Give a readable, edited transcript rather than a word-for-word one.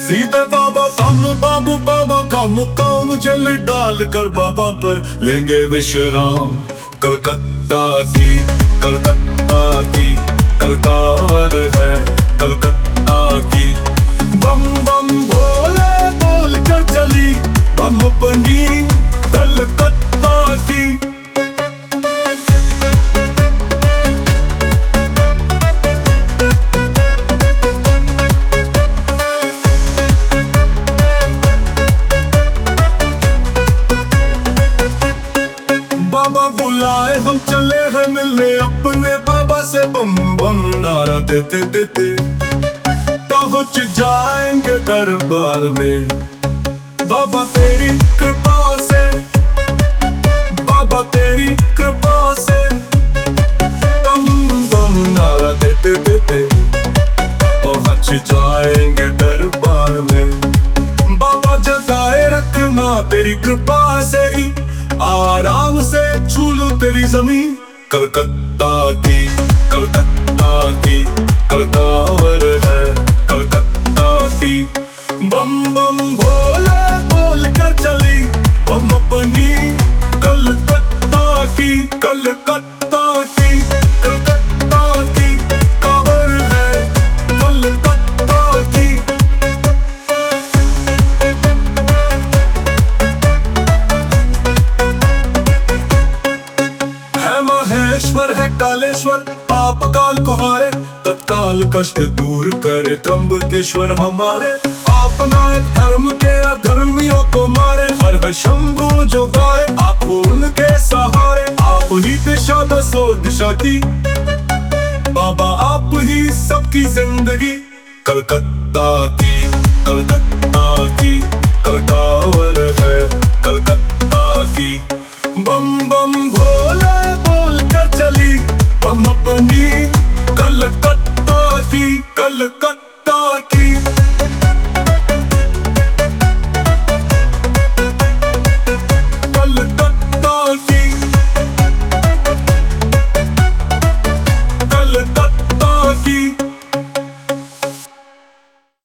सीधे बाबा सामने बाबू, बाबा का मुकाम, जल डाल कर बाबा पर लेंगे विश्राम। कलकत्ता की, कलकत्ता की कलकार है, कलकत्ता की। बम बम भोले बोल कर चली बम अपनी कलकत्ता की। बाबा बुलाए हम चले हैं मिलने अपने बाबा से, बम बम नारा देते देते पहुंच जाएंगे दरबार में। बाबा तेरी कृपा से, बाबा तेरी कृपा से बम बम नारा देते देते पहुंच जाएंगे दरबार में। बाबा जगाए रखना तेरी कृपा से ही, आराम से छू लो तेरी जमीन। कलकत्ता की, कलकत्ता की कलकार है, कलकत्ता की। बम बम भोले बोल कर चली बम अपनी कलकत्ता की, कलकत्ता की, कलकत्ता की खबर है, कलकत्ता की। महेश्वर है कालेश्वर, पाप काल को हारे, तत्काल कष्ट दूर करे त्र्यंबकेश्वर हमारे। अपना धर्म के अधर्मियों को मारे, हर हर शंभु जो गाए आप उनके सहारे। आप ही दिशा दसो दिशा की, बाबा आप ही सबकी जिंदगी। कलकत्ता की, कलकत्ता की कलकार है, कलकत्ता की। बम बम भोले बोल कर चली बम अपनी कलकत्ता की, कलकत्ता।